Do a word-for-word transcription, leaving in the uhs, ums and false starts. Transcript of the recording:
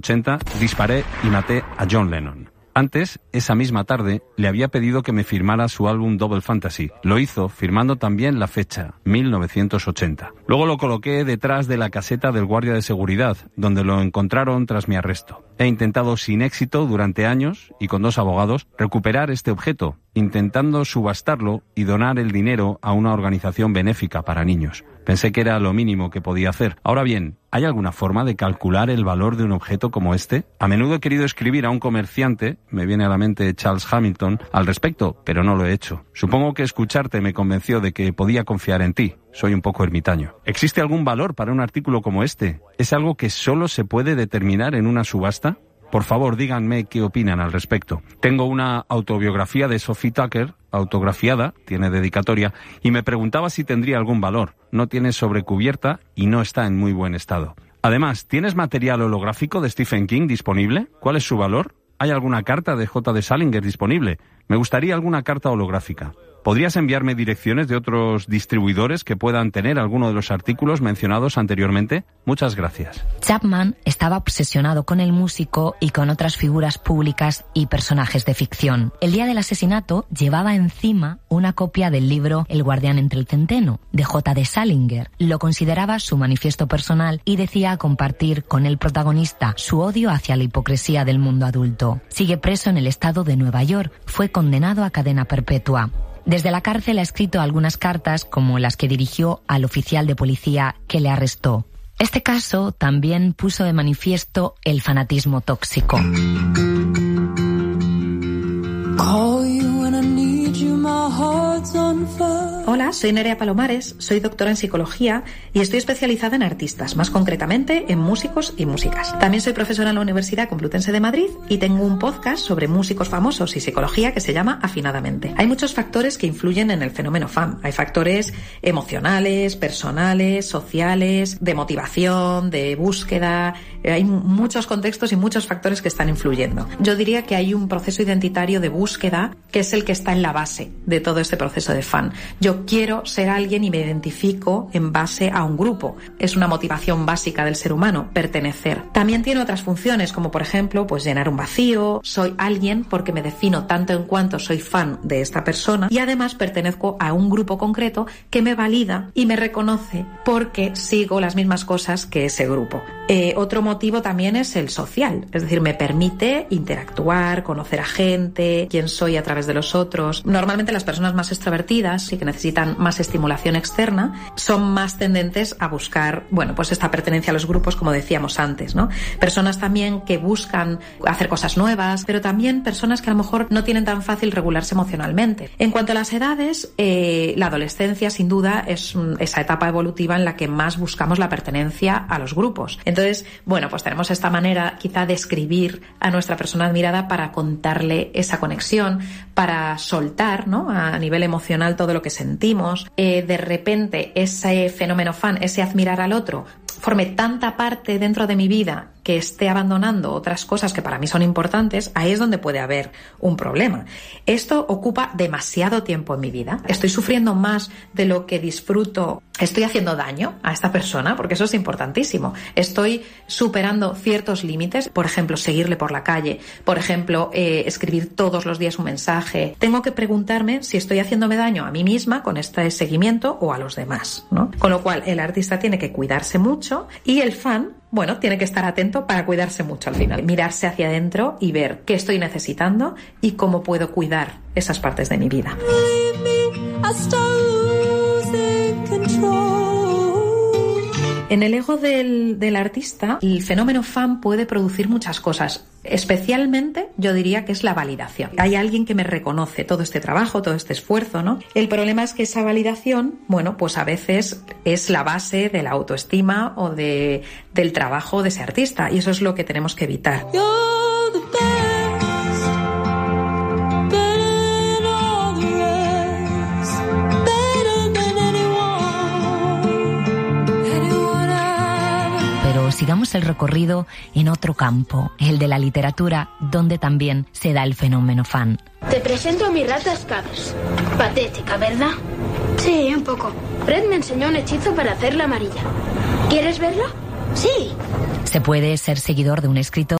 ochenta, disparé y maté a John Lennon. Antes, esa misma tarde, le había pedido que me firmara su álbum Double Fantasy. Lo hizo firmando también la fecha, mil novecientos ochenta. Luego lo coloqué detrás de la caseta del guardia de seguridad, donde lo encontraron tras mi arresto. He intentado sin éxito durante años, y con dos abogados, recuperar este objeto, intentando subastarlo y donar el dinero a una organización benéfica para niños. Pensé que era lo mínimo que podía hacer. Ahora bien, ¿hay alguna forma de calcular el valor de un objeto como este? A menudo he querido escribir a un comerciante, me viene a la mente Charles Hamilton, al respecto, pero no lo he hecho. Supongo que escucharte me convenció de que podía confiar en ti. Soy un poco ermitaño. ¿Existe algún valor para un artículo como este? ¿Es algo que solo se puede determinar en una subasta? Por favor, díganme qué opinan al respecto. Tengo una autobiografía de Sophie Tucker, autografiada, tiene dedicatoria, y me preguntaba si tendría algún valor. No tiene sobrecubierta y no está en muy buen estado. Además, ¿tienes material holográfico de Stephen King disponible? ¿Cuál es su valor? ¿Hay alguna carta de J D Salinger disponible? Me gustaría alguna carta holográfica. ¿Podrías enviarme direcciones de otros distribuidores que puedan tener alguno de los artículos mencionados anteriormente? Muchas gracias. Chapman estaba obsesionado con el músico y con otras figuras públicas y personajes de ficción. El día del asesinato llevaba encima una copia del libro El guardián entre el centeno, de J D Salinger. Lo consideraba su manifiesto personal y decía compartir con el protagonista su odio hacia la hipocresía del mundo adulto. Sigue preso en el estado de Nueva York. Fue condenado a cadena perpetua. Desde la cárcel ha escrito algunas cartas como las que dirigió al oficial de policía que le arrestó. Este caso también puso de manifiesto el fanatismo tóxico. Hola, soy Nerea Palomares, soy doctora en psicología y estoy especializada en artistas, más concretamente en músicos y músicas. También soy profesora en la Universidad Complutense de Madrid y tengo un podcast sobre músicos famosos y psicología que se llama Afinadamente. Hay muchos factores que influyen en el fenómeno fan. Hay factores emocionales, personales, sociales, de motivación, de búsqueda. Hay muchos contextos y muchos factores que están influyendo. Yo diría que hay un proceso identitario de búsqueda que es el que está en la base de todo este proceso de fan. Yo quiero ser alguien y me identifico en base a un grupo. Es una motivación básica del ser humano, pertenecer. También tiene otras funciones, como por ejemplo, pues llenar un vacío. Soy alguien porque me defino tanto en cuanto soy fan de esta persona y además pertenezco a un grupo concreto que me valida y me reconoce porque sigo las mismas cosas que ese grupo. Eh, otro motivo también es el social, es decir, me permite interactuar, conocer a gente, quién soy a través de los otros. Normalmente las personas más extrovertidas y que necesitan más estimulación externa son más tendentes a buscar, bueno, pues esta pertenencia a los grupos, como decíamos antes, ¿no? Personas también que buscan hacer cosas nuevas, pero también personas que a lo mejor no tienen tan fácil regularse emocionalmente. En cuanto a las edades, eh, la adolescencia sin duda es esa etapa evolutiva en la que más buscamos la pertenencia a los grupos. Entonces, bueno, pues tenemos esta manera quizá de escribir a nuestra persona admirada para contarle esa conexión, para soltar, ¿no?, a nivel emocional todo lo que sentimos. Eh, de repente ese fenómeno fan, ese admirar al otro, forme tanta parte dentro de mi vida que esté abandonando otras cosas que para mí son importantes, ahí es donde puede haber un problema. Esto ocupa demasiado tiempo en mi vida. Estoy sufriendo más de lo que disfruto. Estoy haciendo daño a esta persona, porque eso es importantísimo. Estoy superando ciertos límites, por ejemplo, seguirle por la calle, por ejemplo, eh, escribir todos los días un mensaje. Tengo que preguntarme si estoy haciéndome daño a mí misma con este seguimiento o a los demás, ¿no? Con lo cual, el artista tiene que cuidarse mucho y el fan, bueno, tiene que estar atento para cuidarse mucho al final. Mirarse hacia adentro y ver qué estoy necesitando y cómo puedo cuidar esas partes de mi vida. En el ego del, del artista, el fenómeno fan puede producir muchas cosas. Especialmente, yo diría que es la validación. Hay alguien que me reconoce todo este trabajo, todo este esfuerzo, ¿no? El problema es que esa validación, bueno, pues a veces es la base de la autoestima o de, del trabajo de ese artista, y eso es lo que tenemos que evitar. Sigamos el recorrido en otro campo, el de la literatura, donde también se da el fenómeno fan. Te presento a mi rata Scabs. Patética, ¿verdad? Sí, un poco. Fred me enseñó un hechizo para hacerla amarilla. ¿Quieres verlo? Sí. Se puede ser seguidor de un escritor